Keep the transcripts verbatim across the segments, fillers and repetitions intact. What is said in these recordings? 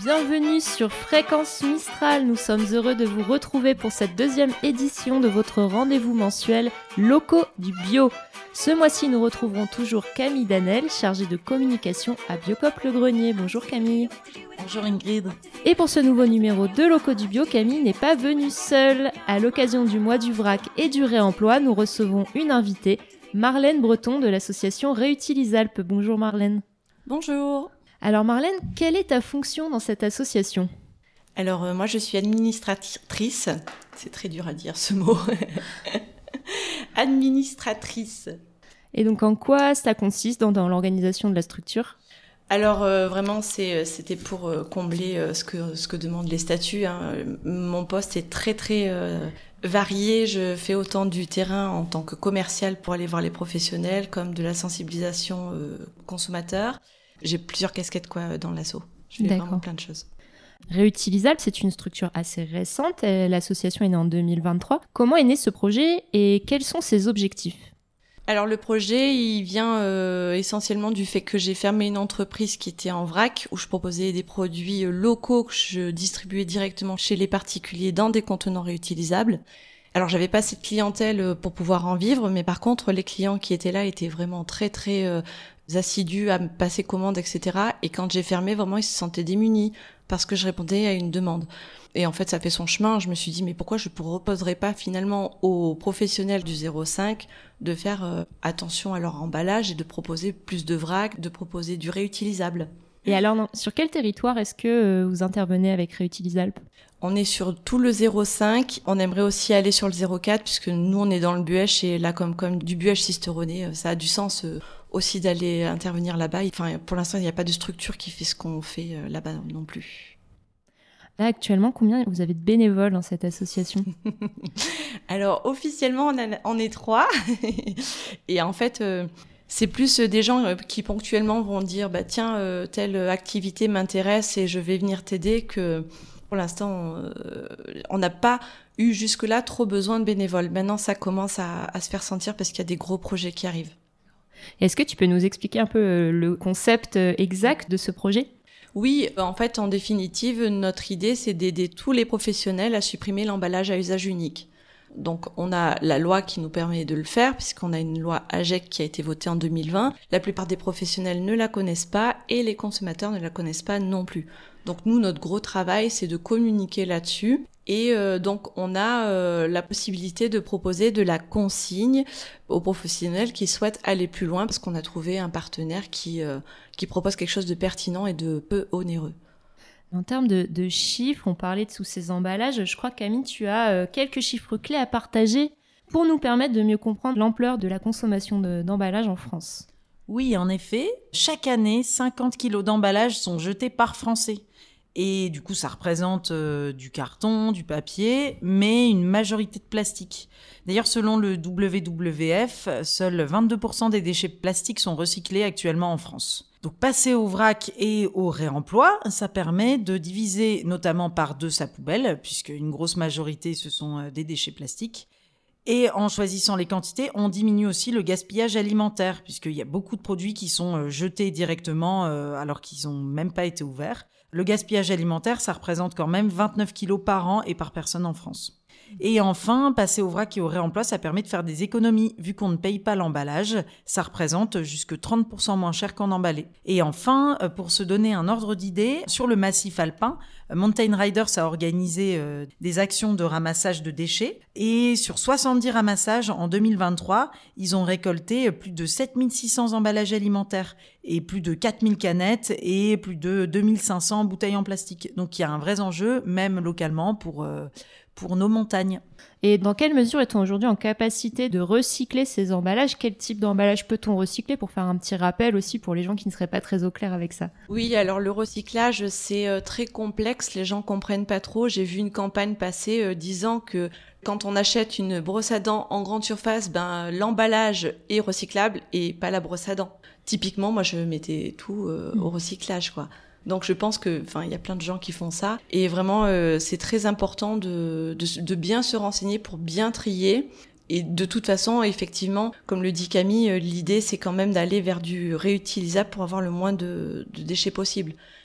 Bienvenue sur Fréquence Mistral, nous sommes heureux de vous retrouver pour cette deuxième édition de votre rendez-vous mensuel Locaux du Bio. Ce mois-ci, nous retrouverons toujours Camille Danel, chargée de communication à Biocoop Le Grenier. Bonjour Camille. Bonjour Ingrid. Et pour ce nouveau numéro de Locaux du Bio, Camille n'est pas venue seule. À l'occasion du mois du vrac et du réemploi, nous recevons une invitée, Marlène Breton de l'association Réutilisalpes. Bonjour Marlène. Bonjour. Alors Marlène, quelle est ta fonction dans cette association ? Alors euh, moi je suis administratrice, c'est très dur à dire ce mot, administratrice. Et donc en quoi ça consiste dans, dans l'organisation de la structure ? Alors euh, vraiment c'est, c'était pour euh, combler euh, ce, que, ce que demandent les statuts. Hein. Mon poste est très très euh, varié, je fais autant du terrain en tant que commercial pour aller voir les professionnels comme de la sensibilisation euh, consommateurs. J'ai plusieurs casquettes quoi, dans l'asso. Je fais D'accord. vraiment plein de choses. Réutilisable, c'est une structure assez récente. L'association est née en deux mille vingt-trois. Comment est né ce projet et quels sont ses objectifs ? Alors le projet, il vient euh, essentiellement du fait que j'ai fermé une entreprise qui était en vrac, où je proposais des produits locaux que je distribuais directement chez les particuliers dans des contenants réutilisables. Alors j'avais pas cette clientèle pour pouvoir en vivre, mais par contre les clients qui étaient là étaient vraiment très très euh, assidus à me passer commande, et cetera. Et quand j'ai fermé, vraiment ils se sentaient démunis parce que je répondais à une demande. Et en fait ça fait son chemin, je me suis dit mais pourquoi je ne proposerais pas finalement aux professionnels du zéro cinq de faire euh, attention à leur emballage et de proposer plus de vrac, de proposer du réutilisable. Et alors, non, sur quel territoire est-ce que euh, vous intervenez avec Réutilisalpes ? On est sur tout le zéro cinq. On aimerait aussi aller sur le zéro quatre puisque nous, on est dans le Buëch et là, comme, comme du Buëch-Sisteronnet, ça a du sens euh, aussi d'aller intervenir là-bas. Enfin, pour l'instant, il n'y a pas de structure qui fait ce qu'on fait euh, là-bas non plus. Là, actuellement, combien vous avez de bénévoles dans cette association ? Alors, officiellement, on, a, on est trois. Et en fait... Euh, C'est plus des gens qui ponctuellement vont dire bah tiens euh, telle activité m'intéresse et je vais venir t'aider que pour l'instant euh, on n'a pas eu jusque-là trop besoin de bénévoles. Maintenant ça commence à, à se faire sentir parce qu'il y a des gros projets qui arrivent. Est-ce que tu peux nous expliquer un peu le concept exact de ce projet ? Oui, en fait en définitive notre idée c'est d'aider tous les professionnels à supprimer l'emballage à usage unique. Donc on a la loi qui nous permet de le faire puisqu'on a une loi A G E C qui a été votée en deux mille vingt. La plupart des professionnels ne la connaissent pas et les consommateurs ne la connaissent pas non plus. Donc nous, notre gros travail, c'est de communiquer là-dessus. Et euh, donc on a euh, la possibilité de proposer de la consigne aux professionnels qui souhaitent aller plus loin parce qu'on a trouvé un partenaire qui, euh, qui propose quelque chose de pertinent et de peu onéreux. En termes de, de chiffres, on parlait de tous ces emballages. Je crois, Camille, tu as euh, quelques chiffres clés à partager pour nous permettre de mieux comprendre l'ampleur de la consommation de, d'emballage en France. Oui, en effet. Chaque année, cinquante kilos d'emballage sont jetés par Français. Et du coup, ça représente euh, du carton, du papier, mais une majorité de plastique. D'ailleurs, selon le W W F, seuls vingt-deux pour cent des déchets plastiques sont recyclés actuellement en France. Donc, passer au vrac et au réemploi, ça permet de diviser notamment par deux sa poubelle, puisque une grosse majorité, ce sont des déchets plastiques. Et en choisissant les quantités, on diminue aussi le gaspillage alimentaire, puisqu'il y a beaucoup de produits qui sont jetés directement euh, alors qu'ils n'ont même pas été ouverts. Le gaspillage alimentaire, ça représente quand même vingt-neuf kilos par an et par personne en France. Et enfin, passer au vrac et au réemploi, ça permet de faire des économies. Vu qu'on ne paye pas l'emballage, ça représente jusque trente pour cent moins cher qu'en emballé. Et enfin, pour se donner un ordre d'idée, sur le massif alpin, Mountain Riders a organisé euh, des actions de ramassage de déchets. Et sur soixante-dix ramassages en deux mille vingt-trois, ils ont récolté plus de sept mille six cents emballages alimentaires et plus de quatre mille canettes et plus de deux mille cinq cents bouteilles en plastique. Donc il y a un vrai enjeu, même localement, pour... Euh, pour nos montagnes. Et dans quelle mesure est-on aujourd'hui en capacité de recycler ces emballages ? Quel type d'emballage peut-on recycler ? Pour faire un petit rappel aussi pour les gens qui ne seraient pas très au clair avec ça. Oui, alors le recyclage, c'est euh, très complexe, les gens comprennent pas trop. J'ai vu une campagne passer euh, disant que quand on achète une brosse à dents en grande surface, ben, l'emballage est recyclable et pas la brosse à dents. Typiquement, moi, je mettais tout euh, mmh. au recyclage, quoi. Donc je pense que, enfin, il y a plein de gens qui font ça et vraiment euh, c'est très important de, de de bien se renseigner pour bien trier. Et de toute façon, effectivement, comme le dit Camille, l'idée c'est quand même d'aller vers du réutilisable pour avoir le moins de, de déchets possible.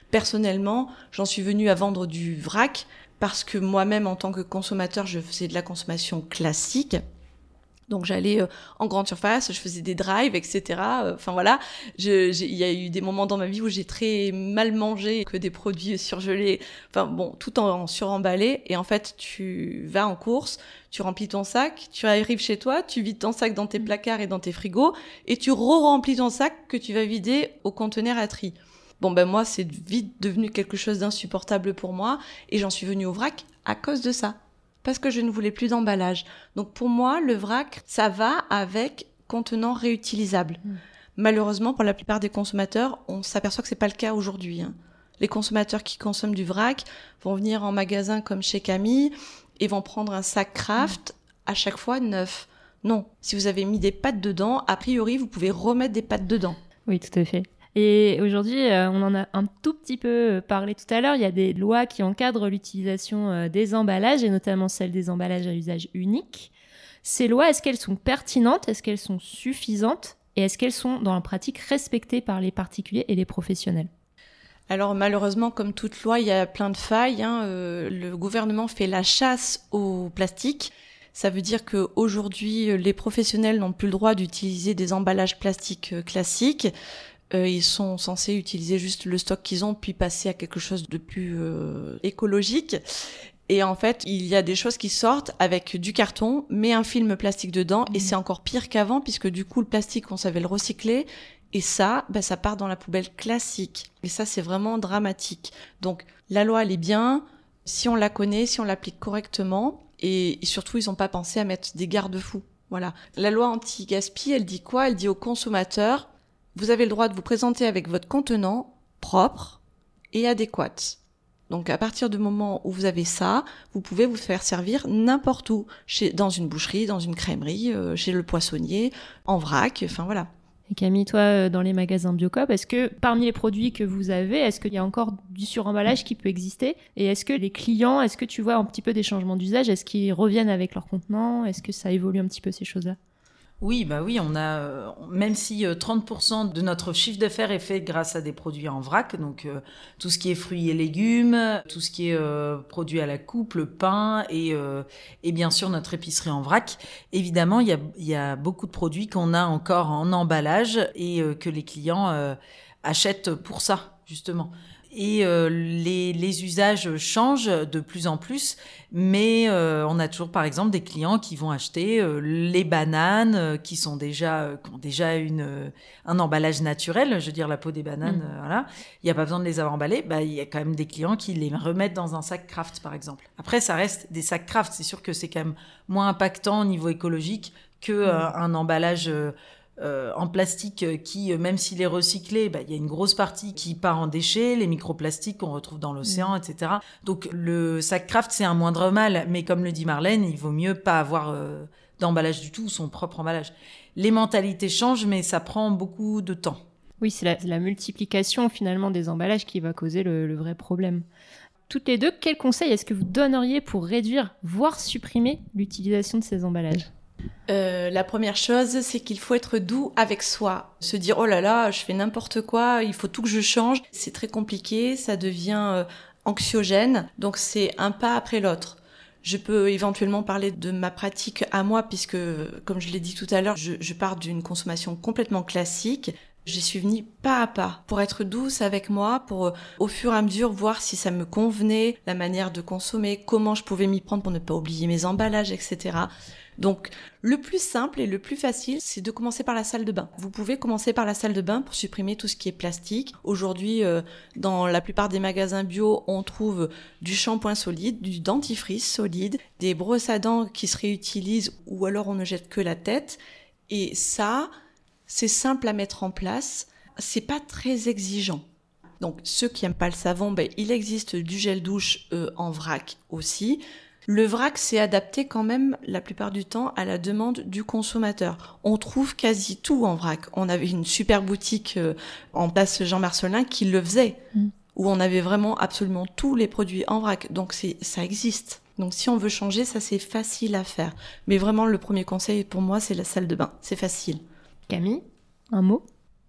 Personnellement, j'en suis venue à vendre du vrac parce que moi-même, en tant que consommateur, je faisais de la consommation classique. Donc j'allais euh, en grande surface, je faisais des drives, et cetera. Enfin voilà, je, j'ai, il y a eu des moments dans ma vie où j'ai très mal mangé, que des produits surgelés, enfin bon, tout en, en suremballé. Et en fait, tu vas en course, tu remplis ton sac, tu arrives chez toi, tu vides ton sac dans tes placards et dans tes frigos, et tu re-remplis ton sac que tu vas vider au conteneur à tri. Bon ben moi, c'est vite devenu quelque chose d'insupportable pour moi, et j'en suis venue au vrac à cause de ça. Parce que je ne voulais plus d'emballage. Donc pour moi, le vrac, ça va avec contenant réutilisable. Mmh. Malheureusement, pour la plupart des consommateurs, on s'aperçoit que c'est pas le cas aujourd'hui. Hein. Les consommateurs qui consomment du vrac vont venir en magasin comme chez Camille et vont prendre un sac Kraft mmh. à chaque fois neuf. Non, si vous avez mis des pâtes dedans, a priori, vous pouvez remettre des pâtes dedans. Oui, tout à fait. Et aujourd'hui, euh, on en a un tout petit peu parlé tout à l'heure, il y a des lois qui encadrent l'utilisation euh, des emballages, et notamment celle des emballages à usage unique. Ces lois, est-ce qu'elles sont pertinentes? Est-ce qu'elles sont suffisantes? Et est-ce qu'elles sont, dans la pratique, respectées par les particuliers et les professionnels? Alors malheureusement, comme toute loi, il y a plein de failles. Hein. Euh, le gouvernement fait la chasse au plastique. Ça veut dire qu'aujourd'hui, les professionnels n'ont plus le droit d'utiliser des emballages plastiques euh, classiques. Euh, ils sont censés utiliser juste le stock qu'ils ont, puis passer à quelque chose de plus euh, écologique. Et en fait, il y a des choses qui sortent avec du carton, mais un film plastique dedans, mmh. et c'est encore pire qu'avant, puisque du coup, le plastique, on savait le recycler, et ça, ben, ça part dans la poubelle classique. Et ça, c'est vraiment dramatique. Donc, la loi, elle est bien, si on la connaît, si on l'applique correctement, et, et surtout, ils n'ont pas pensé à mettre des garde-fous. Voilà. La loi anti-gaspi, elle dit quoi? Elle dit aux consommateurs, vous avez le droit de vous présenter avec votre contenant propre et adéquat. Donc, à partir du moment où vous avez ça, vous pouvez vous faire servir n'importe où, chez, dans une boucherie, dans une crèmerie, euh, chez le poissonnier, en vrac, enfin voilà. Et Camille, toi, dans les magasins Biocoop, est-ce que parmi les produits que vous avez, est-ce qu'il y a encore du suremballage qui peut exister? Et est-ce que les clients, est-ce que tu vois un petit peu des changements d'usage? Est-ce qu'ils reviennent avec leurs contenants? Est-ce que ça évolue un petit peu ces choses-là? Oui, bah oui, on a, euh, même si euh, trente pour cent de notre chiffre d'affaires est fait grâce à des produits en vrac, donc euh, tout ce qui est fruits et légumes, tout ce qui est euh, produit à la coupe, le pain et, euh, et bien sûr notre épicerie en vrac. Évidemment, il y a, il y a beaucoup de produits qu'on a encore en emballage et euh, que les clients euh, achètent pour ça, justement. Et euh, les, les usages changent de plus en plus, mais euh, on a toujours par exemple des clients qui vont acheter euh, les bananes euh, qui sont déjà euh, qui ont déjà une euh, un emballage naturel, je veux dire la peau des bananes, mmh. euh, voilà, il y a pas besoin de les avoir emballées. Bah il y a quand même des clients qui les remettent dans un sac Kraft par exemple. Après ça reste des sacs Kraft, c'est sûr que c'est quand même moins impactant au niveau écologique que euh, mmh. un emballage euh, Euh, en plastique qui, même s'il est recyclé, bah, il y a une grosse partie qui part en déchets, les microplastiques qu'on retrouve dans l'océan, mmh. et cetera. Donc le sac Kraft, c'est un moindre mal, mais comme le dit Marlène, il vaut mieux pas avoir euh, d'emballage du tout, son propre emballage. Les mentalités changent, mais ça prend beaucoup de temps. Oui, c'est la, la multiplication finalement des emballages qui va causer le, le vrai problème. Toutes les deux, quels conseils est-ce que vous donneriez pour réduire, voire supprimer l'utilisation de ces emballages ? Euh, la première chose, c'est qu'il faut être doux avec soi. Se dire, oh là là, je fais n'importe quoi, il faut tout que je change. C'est très compliqué, ça devient euh, anxiogène. Donc c'est un pas après l'autre. Je peux éventuellement parler de ma pratique à moi, puisque, comme je l'ai dit tout à l'heure, je, je pars d'une consommation complètement classique. J'y suis venue pas à pas, pour être douce avec moi, pour euh, au fur et à mesure voir si ça me convenait, la manière de consommer, comment je pouvais m'y prendre pour ne pas oublier mes emballages, et cetera. Donc, le plus simple et le plus facile, c'est de commencer par la salle de bain. Vous pouvez commencer par la salle de bain pour supprimer tout ce qui est plastique. Aujourd'hui, euh, dans la plupart des magasins bio, on trouve du shampoing solide, du dentifrice solide, des brosses à dents qui se réutilisent ou alors on ne jette que la tête. Et ça, c'est simple à mettre en place. C'est pas très exigeant. Donc, ceux qui aiment pas le savon, ben, il existe du gel douche euh, en vrac aussi. Le vrac s'est adapté quand même la plupart du temps à la demande du consommateur. On trouve quasi tout en vrac. On avait une super boutique euh, en place Jean Marcelin qui le faisait, mmh. où on avait vraiment absolument tous les produits en vrac. Donc c'est, ça existe. Donc si on veut changer, ça c'est facile à faire. Mais vraiment le premier conseil pour moi c'est la salle de bain. C'est facile. Camille, un mot ?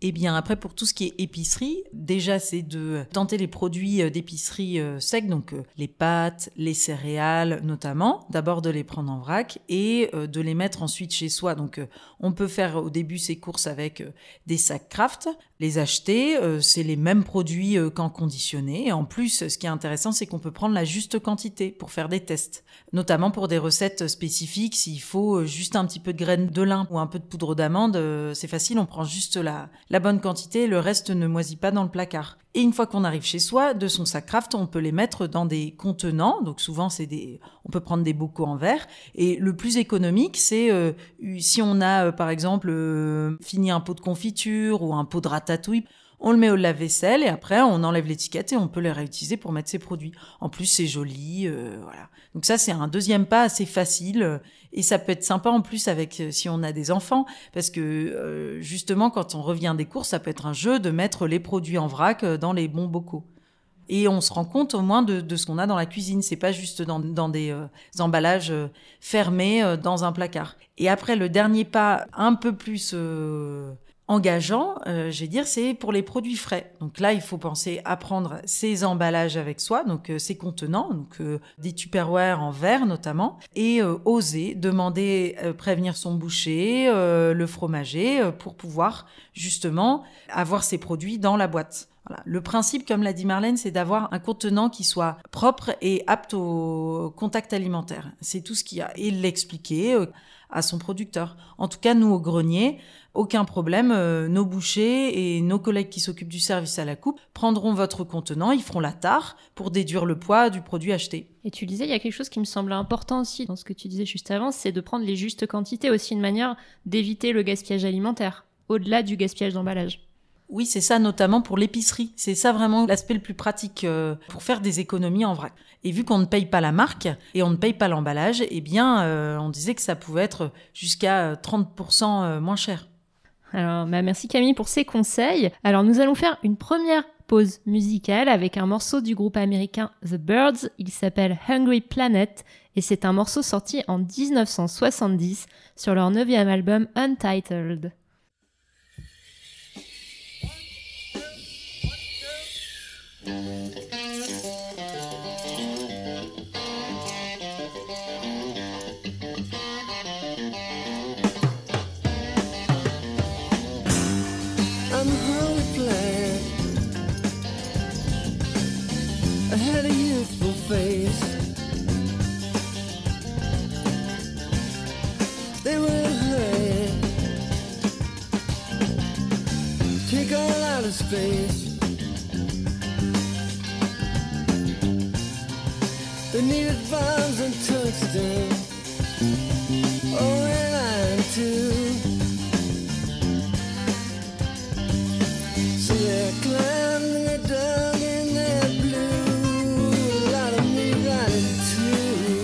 Eh bien, après, pour tout ce qui est épicerie, déjà, c'est de tenter les produits d'épicerie euh, secs, donc euh, les pâtes, les céréales notamment. D'abord, de les prendre en vrac et euh, de les mettre ensuite chez soi. Donc, euh, on peut faire au début ces courses avec euh, des sacs Kraft, les acheter. Euh, c'est les mêmes produits euh, qu'en conditionné. Et en plus, ce qui est intéressant, c'est qu'on peut prendre la juste quantité pour faire des tests, notamment pour des recettes spécifiques. S'il faut juste un petit peu de graines de lin ou un peu de poudre d'amande, euh, c'est facile, on prend juste la la bonne quantité, le reste ne moisit pas dans le placard. Et une fois qu'on arrive chez soi, de son sac Kraft, on peut les mettre dans des contenants. Donc souvent, c'est des, on peut prendre des bocaux en verre. Et le plus économique, c'est euh, si on a, euh, par exemple, euh, fini un pot de confiture ou un pot de ratatouille, on le met au lave-vaisselle et après, on enlève l'étiquette et on peut les réutiliser pour mettre ses produits. En plus, c'est joli, euh, voilà. Donc ça, c'est un deuxième pas assez facile euh, et ça peut être sympa en plus avec euh, si on a des enfants parce que euh, justement, quand on revient des courses, ça peut être un jeu de mettre les produits en vrac euh, dans les bons bocaux. Et on se rend compte au moins de, de ce qu'on a dans la cuisine. C'est pas juste dans, dans des euh, emballages euh, fermés euh, dans un placard. Et après, le dernier pas un peu plus euh, engageant, euh, je vais dire, c'est pour les produits frais. Donc là, il faut penser à prendre ces emballages avec soi, donc euh, ces contenants, donc euh, des Tupperware en verre notamment, et euh, oser demander, euh, prévenir son boucher, euh, le fromager, euh, pour pouvoir justement avoir ces produits dans la boîte. Voilà. Le principe, comme l'a dit Marlène, c'est d'avoir un contenant qui soit propre et apte au contact alimentaire. C'est tout ce qu'il y a. Et l'expliquer euh, à son producteur. En tout cas, nous, au grenier, aucun problème. Euh, nos bouchers et nos collègues qui s'occupent du service à la coupe prendront votre contenant, ils feront la tare pour déduire le poids du produit acheté. Et tu disais, il y a quelque chose qui me semble important aussi dans ce que tu disais juste avant, c'est de prendre les justes quantités, aussi une manière d'éviter le gaspillage alimentaire, au-delà du gaspillage d'emballage. Oui, c'est ça, notamment pour l'épicerie. C'est ça vraiment l'aspect le plus pratique euh, pour faire des économies en vrac. Et vu qu'on ne paye pas la marque et on ne paye pas l'emballage, eh bien, euh, on disait que ça pouvait être jusqu'à trente pour cent moins cher. Alors, bah merci Camille pour ces conseils. Alors, nous allons faire une première pause musicale avec un morceau du groupe américain The Byrds. Il s'appelle Hungry Planet et c'est un morceau sorti en dix-neuf cent soixante-dix sur leur neuvième album Untitled. I'm a hungry planet. I had a youthful face. They were in a hurry. Take all out of space. They needed bombs and tungsten. Oh, and iron too. So they're climbing a dug in their blue. A lot of me riding too.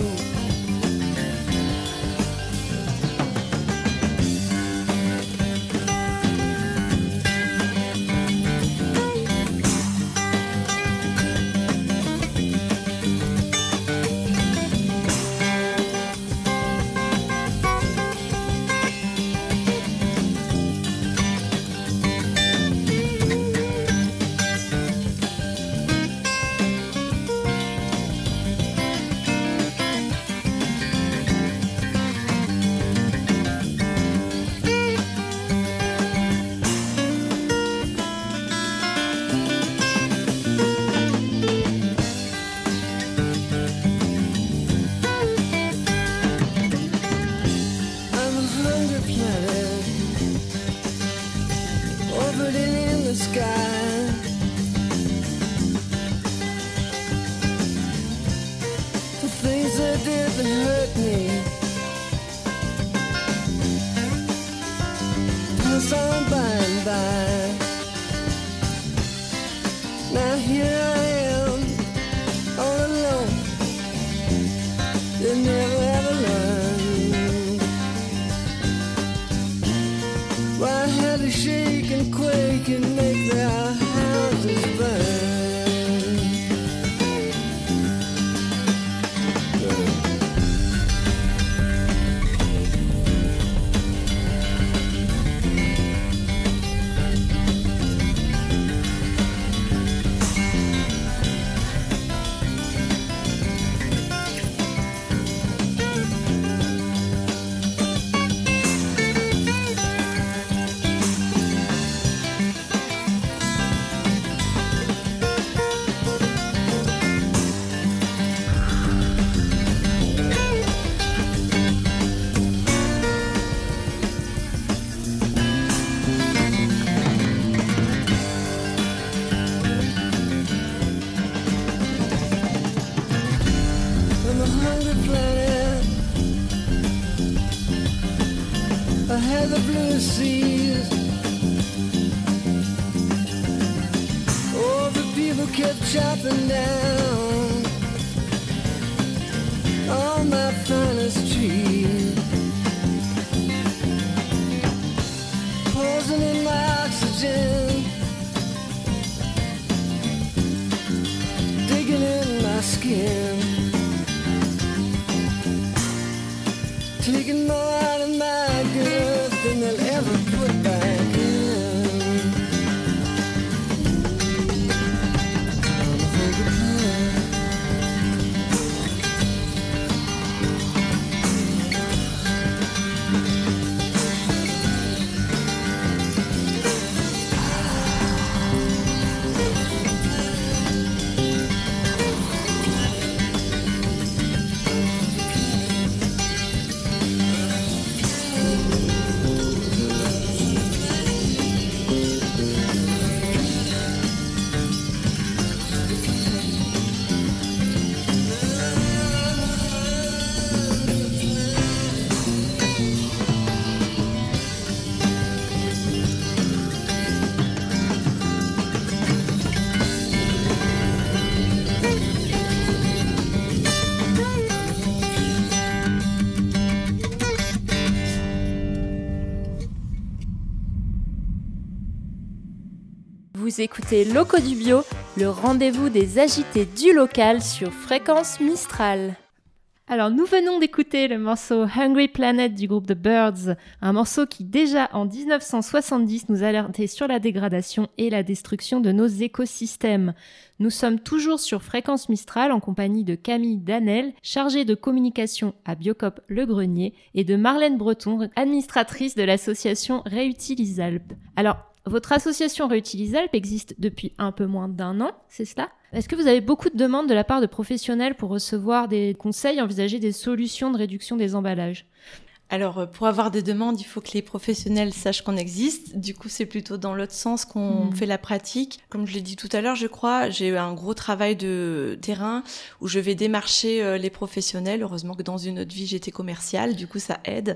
had the blue seas. Oh, the people kept chopping down all my finest trees, poisoning my oxygen, digging in my skin, taking more out of my good than they'll ever put back in. Vous écoutez Locaux du Bio, le rendez-vous des agités du local sur Fréquence Mistral. Alors nous venons d'écouter le morceau Hungry Planet du groupe The Birds, un morceau qui déjà en dix-neuf cent soixante-dix nous alertait sur la dégradation et la destruction de nos écosystèmes. Nous sommes toujours sur Fréquence Mistral en compagnie de Camille Danel, chargée de communication à Biocoop Le Grenier, et de Marlène Breton, administratrice de l'association Réutilisalp. Alors, votre association Réutilisalp existe depuis un peu moins d'un an, c'est cela ? Est-ce que vous avez beaucoup de demandes de la part de professionnels pour recevoir des conseils, envisager des solutions de réduction des emballages ? Alors, pour avoir des demandes, il faut que les professionnels sachent qu'on existe. Du coup, c'est plutôt dans l'autre sens qu'on mmh. fait la pratique. Comme je l'ai dit tout à l'heure, je crois, j'ai eu un gros travail de terrain où je vais démarcher les professionnels. Heureusement que dans une autre vie, j'étais commerciale, du coup, ça aide.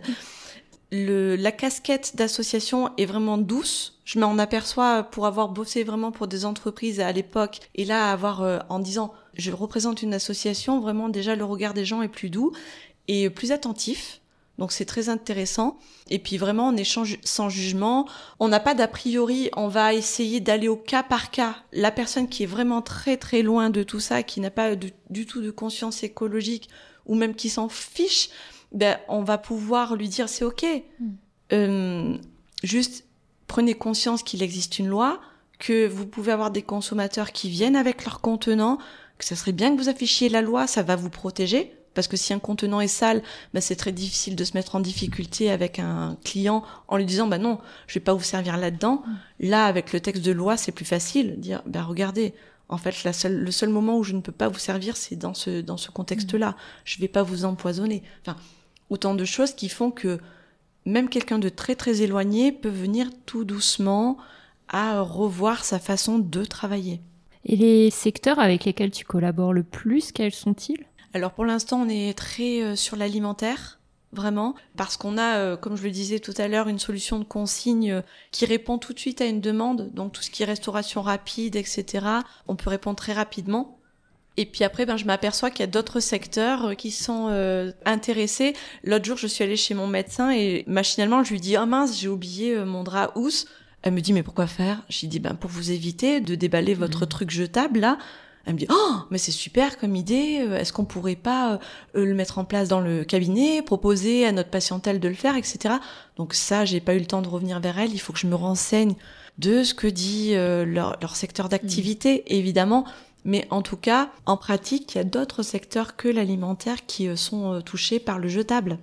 Le, la casquette d'association est vraiment douce. Je m'en aperçois pour avoir bossé vraiment pour des entreprises à l'époque. Et là, avoir, euh, en disant, je représente une association, vraiment déjà le regard des gens est plus doux et plus attentif. Donc c'est très intéressant. Et puis vraiment, on échange sans jugement. On n'a pas d'a priori, on va essayer d'aller au cas par cas. La personne qui est vraiment très très loin de tout ça, qui n'a pas du, du tout de conscience écologique ou même qui s'en fiche, ben, on va pouvoir lui dire c'est ok. Mm. Euh, juste prenez conscience qu'il existe une loi, que vous pouvez avoir des consommateurs qui viennent avec leurs contenants, que ça serait bien que vous affichiez la loi, ça va vous protéger. Parce que si un contenant est sale, ben c'est très difficile de se mettre en difficulté avec un client en lui disant bah non, je vais pas vous servir là-dedans. Mm. Là, avec le texte de loi, c'est plus facile. Dire bah regardez. En fait, la seule, le seul moment où je ne peux pas vous servir, c'est dans ce, dans ce contexte-là. Je vais pas vous empoisonner. Enfin, autant de choses qui font que même quelqu'un de très très éloigné peut venir tout doucement à revoir sa façon de travailler. Et les secteurs avec lesquels tu collabores le plus, quels sont-ils ? Alors pour l'instant, on est très euh, sur l'alimentaire. Vraiment, parce qu'on a, euh, comme je le disais tout à l'heure, une solution de consigne euh, qui répond tout de suite à une demande. Donc tout ce qui est restauration rapide, et cetera, on peut répondre très rapidement. Et puis après, ben je m'aperçois qu'il y a d'autres secteurs euh, qui sont euh, intéressés. L'autre jour, je suis allée chez mon médecin et machinalement, je lui dis « Ah mince, j'ai oublié euh, mon drap housse ». Elle me dit « Mais pourquoi faire ?» J'ai dit « Ben pour vous éviter de déballer votre mmh. truc jetable là ». Elle me dit « Oh, mais c'est super comme idée, est-ce qu'on pourrait pas euh, le mettre en place dans le cabinet, proposer à notre patientèle de le faire, et cetera » Donc ça, j'ai pas eu le temps de revenir vers elle, il faut que je me renseigne de ce que dit euh, leur, leur secteur d'activité, mmh. évidemment, mais en tout cas, en pratique, il y a d'autres secteurs que l'alimentaire qui euh, sont euh, touchés par le jetable.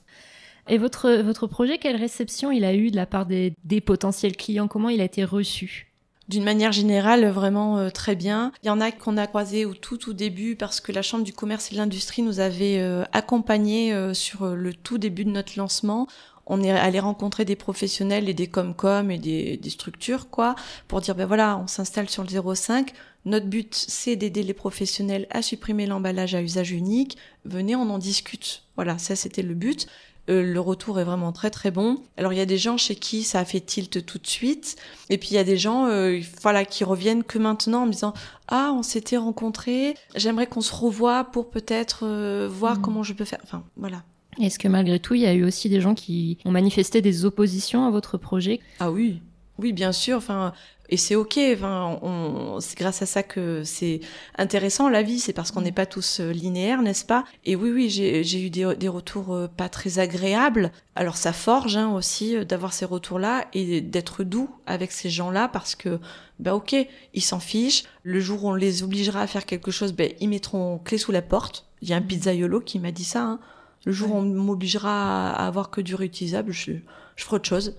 Et votre, votre projet, quelle réception il a eu de la part des, des potentiels clients ? Comment il a été reçu ? D'une manière générale, vraiment euh, très bien. Il y en a qu'on a croisés au tout tout début parce que la Chambre du commerce et de l'industrie nous avait euh, accompagnés euh, sur le tout début de notre lancement. On est allé rencontrer des professionnels et des com-com et des, des structures, quoi, pour dire, ben voilà, on s'installe sur le zéro cinq. Notre but, c'est d'aider les professionnels à supprimer l'emballage à usage unique. Venez, on en discute. Voilà, ça, c'était le but. Euh, le retour est vraiment très très bon. Alors il y a des gens chez qui ça a fait tilt tout de suite, et puis il y a des gens euh, voilà, qui reviennent que maintenant en me disant « Ah, on s'était rencontrés, j'aimerais qu'on se revoie pour peut-être euh, voir mmh. comment je peux faire... » Enfin, voilà. Est-ce que malgré tout, il y a eu aussi des gens qui ont manifesté des oppositions à votre projet ? Ah oui, oui, bien sûr. Enfin, et c'est ok. Enfin, on, c'est grâce à ça que c'est intéressant la vie. C'est parce qu'on n'est pas tous linéaires, n'est-ce pas ? Et oui, oui, j'ai, j'ai eu des, des retours pas très agréables. Alors ça forge hein, aussi d'avoir ces retours-là et d'être doux avec ces gens-là parce que, bah ok, ils s'en fichent. Le jour où on les obligera à faire quelque chose, ben ils mettront clé sous la porte. Il y a un pizzaiolo qui m'a dit ça. Hein. Le jour où on m'obligera à avoir que du réutilisable, je, je ferai autre chose.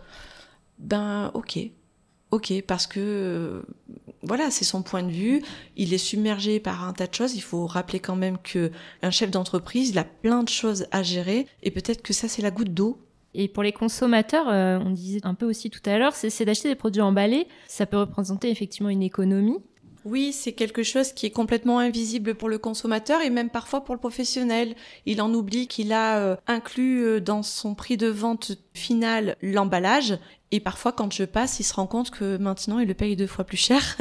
Ben, ok. Ok, parce que, euh, voilà, c'est son point de vue. Il est submergé par un tas de choses. Il faut rappeler quand même qu'un chef d'entreprise, il a plein de choses à gérer. Et peut-être que ça, c'est la goutte d'eau. Et pour les consommateurs, euh, on disait un peu aussi tout à l'heure, c'est, c'est d'acheter des produits emballés. Ça peut représenter effectivement une économie. Oui, c'est quelque chose qui est complètement invisible pour le consommateur et même parfois pour le professionnel. Il en oublie qu'il a euh, inclus euh, dans son prix de vente final l'emballage et parfois quand je passe, il se rend compte que maintenant il le paye deux fois plus cher.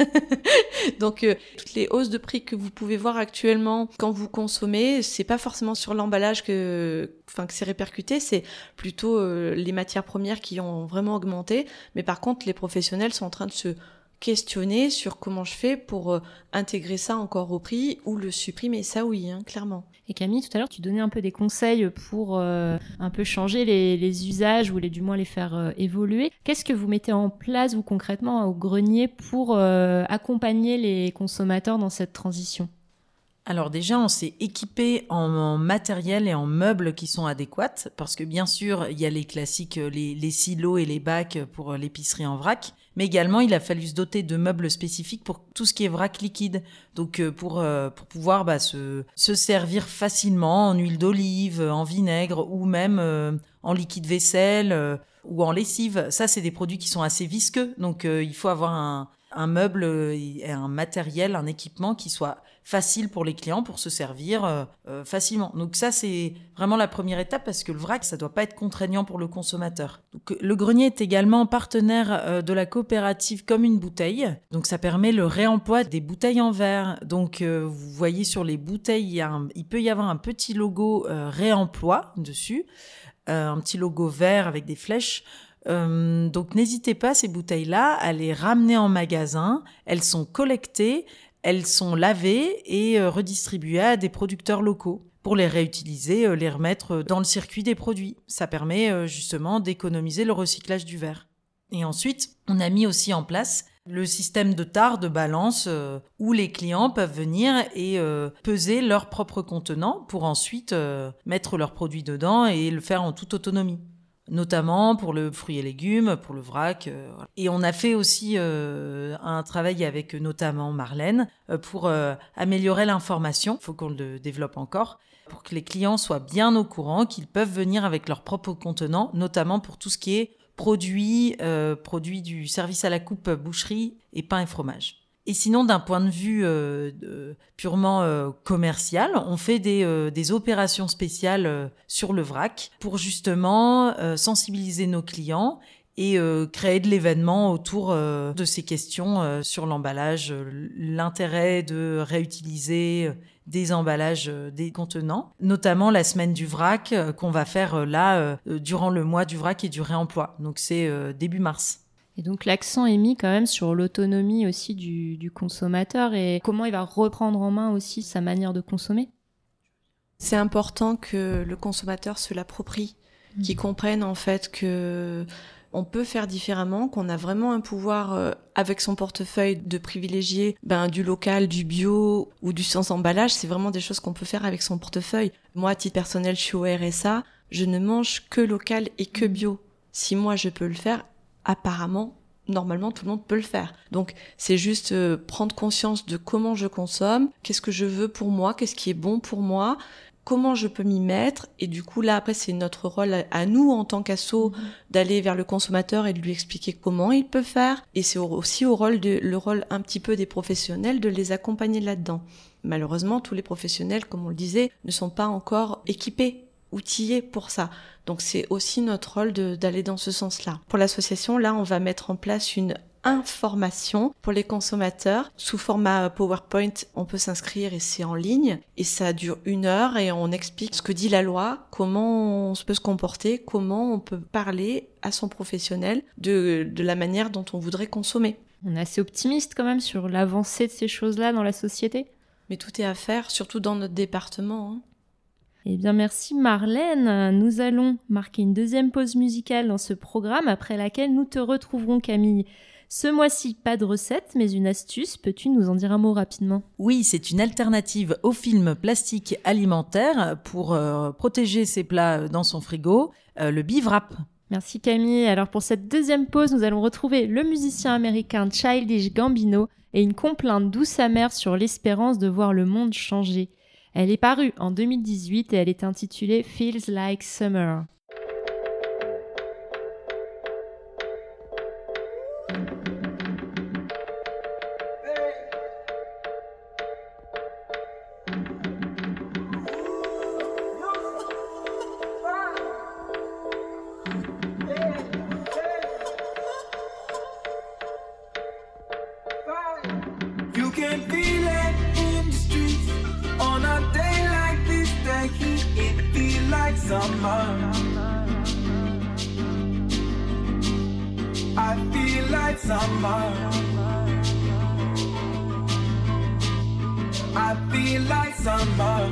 Donc euh, toutes les hausses de prix que vous pouvez voir actuellement quand vous consommez, c'est pas forcément sur l'emballage que enfin que c'est répercuté, c'est plutôt euh, les matières premières qui ont vraiment augmenté, mais par contre les professionnels sont en train de se questionner sur comment je fais pour euh, intégrer ça encore au prix ou le supprimer. Ça, oui, hein, clairement. Et Camille, tout à l'heure, tu donnais un peu des conseils pour euh, un peu changer les, les usages ou les, du moins les faire euh, évoluer. Qu'est-ce que vous mettez en place, vous, concrètement, au grenier pour euh, accompagner les consommateurs dans cette transition ? Alors déjà, on s'est équipé en, en matériel et en meubles qui sont adéquats parce que bien sûr, il y a les classiques, les, les silos et les bacs pour l'épicerie en vrac, mais également il a fallu se doter de meubles spécifiques pour tout ce qui est vrac liquide. Donc pour, pour pouvoir bah, se, se servir facilement en huile d'olive, en vinaigre ou même euh, en liquide vaisselle euh, ou en lessive. Ça, c'est des produits qui sont assez visqueux, donc euh, il faut avoir un, un meuble et un matériel, un équipement qui soit facile pour les clients pour se servir euh, euh, facilement. Donc ça, c'est vraiment la première étape parce que le vrac, ça doit pas être contraignant pour le consommateur. Donc, le grenier est également partenaire euh, de la coopérative Comme une bouteille. Donc ça permet le réemploi des bouteilles en verre. Donc euh, vous voyez sur les bouteilles, il, y a un, il peut y avoir un petit logo euh, réemploi dessus, euh, un petit logo vert avec des flèches. Euh, donc n'hésitez pas, ces bouteilles-là, à les ramener en magasin. Elles sont collectées, elles sont lavées et euh, redistribuées à des producteurs locaux pour les réutiliser, euh, les remettre dans le circuit des produits. Ça permet euh, justement d'économiser le recyclage du verre. Et ensuite, on a mis aussi en place le système de tare, de balance, euh, où les clients peuvent venir et euh, peser leur propre contenant pour ensuite euh, mettre leurs produits dedans et le faire en toute autonomie. Notamment pour le fruits et légumes, pour le vrac. Euh, voilà. Et on a fait aussi euh, un travail avec notamment Marlène euh, pour euh, améliorer l'information. Il faut qu'on le développe encore pour que les clients soient bien au courant qu'ils peuvent venir avec leur propre contenant, notamment pour tout ce qui est produits, euh, produits du service à la coupe, boucherie et pain et fromage. Et sinon, d'un point de vue euh, de, purement euh, commercial, on fait des, euh, des opérations spéciales euh, sur le vrac pour justement euh, sensibiliser nos clients et euh, créer de l'événement autour euh, de ces questions euh, sur l'emballage, euh, l'intérêt de réutiliser euh, des emballages, euh, des contenants, notamment la semaine du vrac euh, qu'on va faire euh, là euh, durant le mois du vrac et du réemploi. Donc c'est euh, début mars. Et donc l'accent est mis quand même sur l'autonomie aussi du, du consommateur et comment il va reprendre en main aussi sa manière de consommer. C'est important que le consommateur se l'approprie, mmh. qu'il comprenne en fait que on peut faire différemment, qu'on a vraiment un pouvoir euh, avec son portefeuille de privilégier ben, du local, du bio ou du sans emballage. C'est vraiment des choses qu'on peut faire avec son portefeuille. Moi, à titre personnel, je suis au R S A, je ne mange que local et que bio. Si moi je peux le faire, apparemment, normalement, tout le monde peut le faire. Donc, c'est juste euh, prendre conscience de comment je consomme, qu'est-ce que je veux pour moi, qu'est-ce qui est bon pour moi, comment je peux m'y mettre. Et du coup, là, après, c'est notre rôle à, à nous, en tant qu'asso, mmh. d'aller vers le consommateur et de lui expliquer comment il peut faire. Et c'est aussi au rôle de, le rôle un petit peu des professionnels de les accompagner là-dedans. Malheureusement, tous les professionnels, comme on le disait, ne sont pas encore équipés outillés pour ça. Donc c'est aussi notre rôle de, d'aller dans ce sens-là. Pour l'association, là, on va mettre en place une information pour les consommateurs. Sous format PowerPoint, on peut s'inscrire et c'est en ligne. Et ça dure une heure et on explique ce que dit la loi, comment on peut se comporter, comment on peut parler à son professionnel de, de la manière dont on voudrait consommer. On est assez optimiste quand même sur l'avancée de ces choses-là dans la société. Mais tout est à faire, surtout dans notre département. Hein. Eh bien, merci Marlène. Nous allons marquer une deuxième pause musicale dans ce programme, après laquelle nous te retrouverons, Camille. Ce mois-ci, pas de recette, mais une astuce. Peux-tu nous en dire un mot rapidement ? Oui, c'est une alternative au film plastique alimentaire pour euh, protéger ses plats dans son frigo, euh, le Bivwrap. Merci Camille. Alors pour cette deuxième pause, nous allons retrouver le musicien américain Childish Gambino et une complainte douce amère sur l'espérance de voir le monde changer. Elle est parue en deux mille dix-huit et elle est intitulée Feels Like Summer. You can feel it in the streets on a day like this. The heat, it feels like summer. I feel like summer. I feel like summer.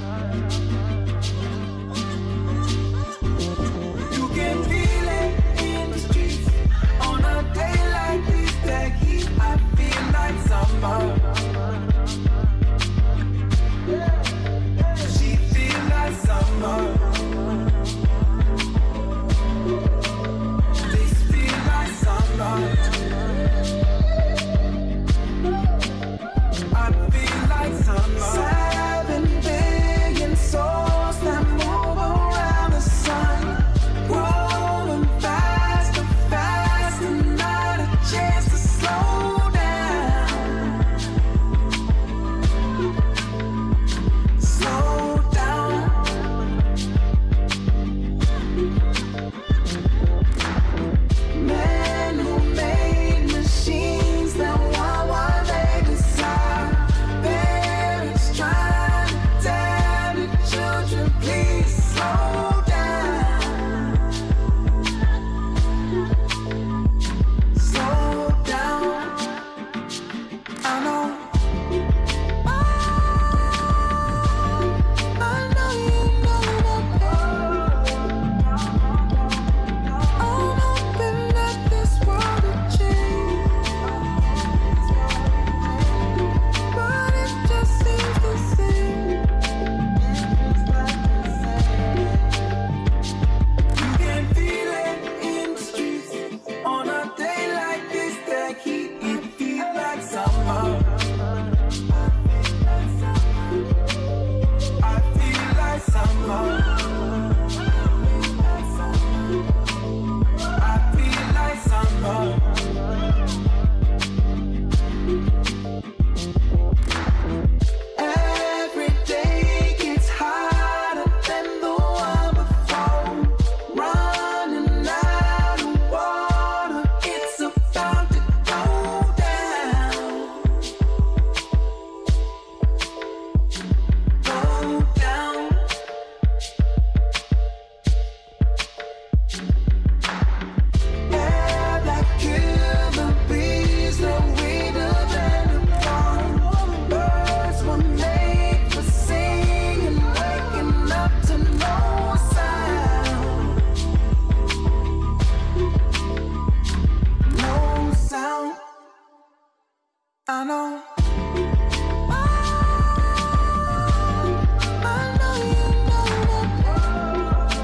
You can feel it in the streets on a day like this. The heat, I feel like summer. She feel like summer. This feel like summer. I feel like summer. Seven billion souls that move around the sun, growing faster, faster, not a chance to slow down. Slow down. Men who made machines that want what they desire. Parents trying to tell the children, please slow down. Slow down. I know. I know you know that. I'm hoping that this world will change, but it just seems the same. You can feel it in the streets on a day like this. The heat, it feels like summer. I feel like summer. I feel like summer. Every day gets harder than the one before. Running out of water, it's about to go down. Go down. Air that kill the bees, the weed of and upon. Birds were made for singing, waking up to no sound. No sound. I know. I know you know that.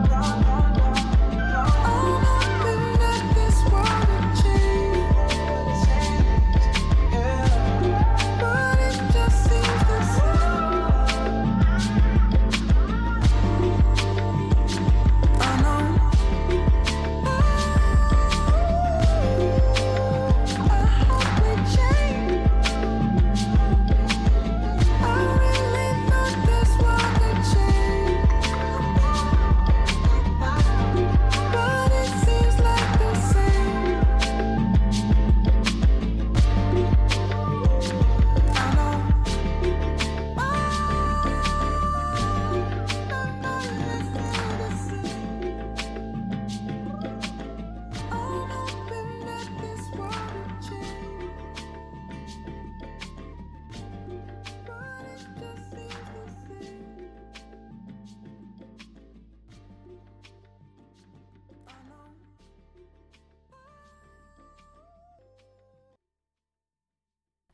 I'm hoping that this world will change, but it just seems the same. I know. I hope we change.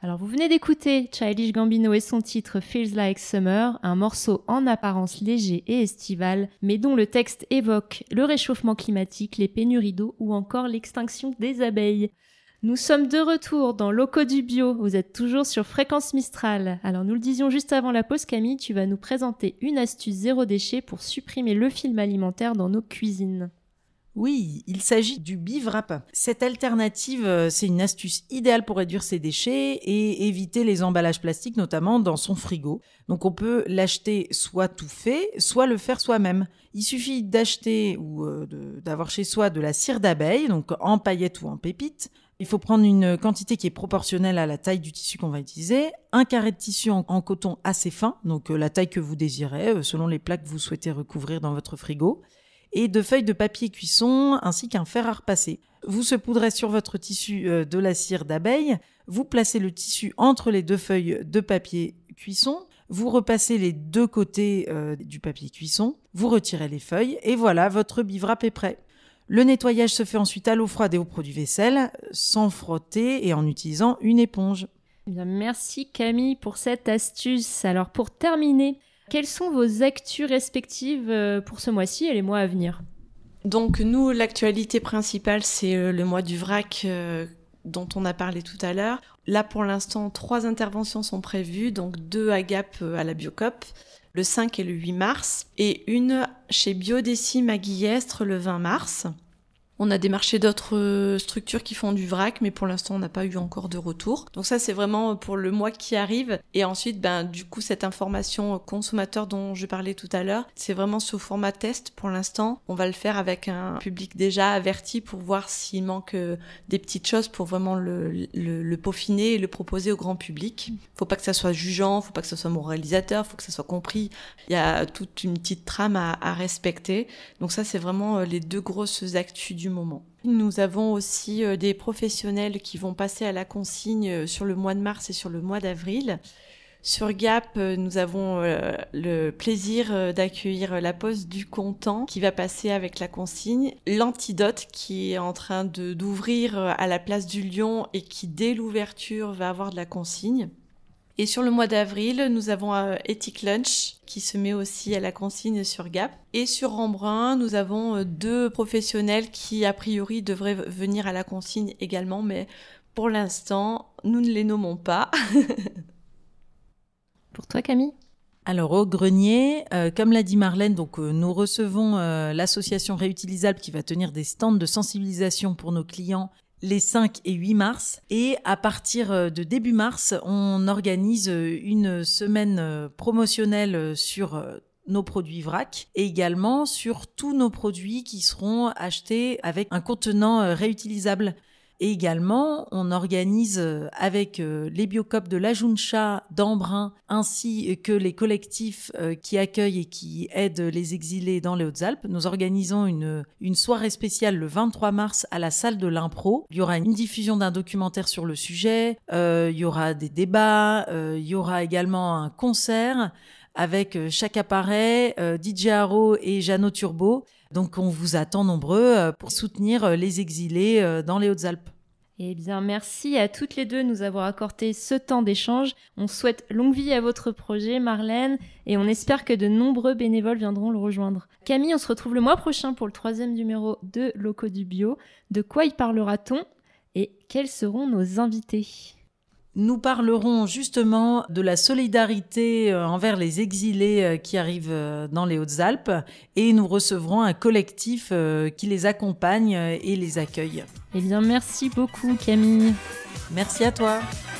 Alors vous venez d'écouter Childish Gambino et son titre Feels Like Summer, un morceau en apparence léger et estival, mais dont le texte évoque le réchauffement climatique, les pénuries d'eau ou encore l'extinction des abeilles. Nous sommes de retour dans Locaux du Bio, vous êtes toujours sur Fréquence Mistral. Alors nous le disions juste avant la pause, Camille, tu vas nous présenter une astuce zéro déchet pour supprimer le film alimentaire dans nos cuisines. Oui, il s'agit du BeVrap. Cette alternative, euh, c'est une astuce idéale pour réduire ses déchets et éviter les emballages plastiques, notamment dans son frigo. Donc on peut l'acheter soit tout fait, soit le faire soi-même. Il suffit d'acheter ou euh, de, d'avoir chez soi de la cire d'abeille, donc en paillettes ou en pépites. Il faut prendre une quantité qui est proportionnelle à la taille du tissu qu'on va utiliser, un carré de tissu en, en coton assez fin, donc euh, la taille que vous désirez, euh, selon les plats que vous souhaitez recouvrir dans votre frigo, et de feuilles de papier cuisson ainsi qu'un fer à repasser. Vous saupoudrez sur votre tissu euh, de la cire d'abeille, vous placez le tissu entre les deux feuilles de papier cuisson, vous repassez les deux côtés euh, du papier cuisson, vous retirez les feuilles et voilà, votre BeVrap est prêt. Le nettoyage se fait ensuite à l'eau froide et au produit vaisselle, sans frotter et en utilisant une éponge. Eh bien, merci Camille pour cette astuce. Alors pour terminer, quelles sont vos actus respectives pour ce mois-ci et les mois à venir ? Donc nous, l'actualité principale, c'est le mois du vrac euh, dont on a parlé tout à l'heure. Là, pour l'instant, trois interventions sont prévues, donc deux à Gap euh, à la Biocop, le cinq et le huit mars, et une chez Biodécime à Guillestre le vingt mars. On a démarché d'autres structures qui font du vrac, mais pour l'instant, on n'a pas eu encore de retour. Donc ça, c'est vraiment pour le mois qui arrive. Et ensuite, ben, du coup, cette information consommateur dont je parlais tout à l'heure, c'est vraiment sous format test pour l'instant. On va le faire avec un public déjà averti pour voir s'il manque des petites choses pour vraiment le, le, le peaufiner et le proposer au grand public. Faut pas que ça soit jugeant, faut pas que ça soit moralisateur, faut que ça soit compris. Il y a toute une petite trame à, à respecter. Donc ça, c'est vraiment les deux grosses actus du moment. Nous avons aussi euh, des professionnels qui vont passer à la consigne euh, sur le mois de mars et sur le mois d'avril. Sur Gap, euh, nous avons euh, le plaisir euh, d'accueillir la Poste du Content qui va passer avec la consigne. L'Antidote qui est en train de, d'ouvrir euh, à la place du Lion et qui, dès l'ouverture, va avoir de la consigne. Et sur le mois d'avril, nous avons euh, Ethic Lunch qui se met aussi à la consigne sur Gap. Et sur Embrun, nous avons euh, deux professionnels qui, a priori, devraient v- venir à la consigne également, mais pour l'instant, nous ne les nommons pas. Pour toi, Camille ? Alors au grenier, euh, comme l'a dit Marlène, donc euh, nous recevons euh, l'association Réutilisable qui va tenir des stands de sensibilisation pour nos clients les cinq et huit mars. Et à partir de début mars, on organise une semaine promotionnelle sur nos produits vrac et également sur tous nos produits qui seront achetés avec un contenant réutilisable. Et également, on organise avec les Biocop de la Juncha, d'Embrun, ainsi que les collectifs qui accueillent et qui aident les exilés dans les Hautes-Alpes. Nous organisons une, une soirée spéciale le vingt-trois mars à la salle de l'Impro. Il y aura une diffusion d'un documentaire sur le sujet, euh, il y aura des débats, euh, il y aura également un concert avec Chaka Paré, euh, D J Haro et Jeannot Turbo. Donc on vous attend nombreux pour soutenir les exilés dans les Hautes-Alpes. Eh bien, merci à toutes les deux de nous avoir accordé ce temps d'échange. On souhaite longue vie à votre projet, Marlène, et on espère que de nombreux bénévoles viendront le rejoindre. Camille, on se retrouve le mois prochain pour le troisième numéro de Locaux du Bio. De quoi y parlera-t-on et quels seront nos invités ? Nous parlerons justement de la solidarité envers les exilés qui arrivent dans les Hautes-Alpes et nous recevrons un collectif qui les accompagne et les accueille. Eh bien, merci beaucoup Camille. Merci à toi.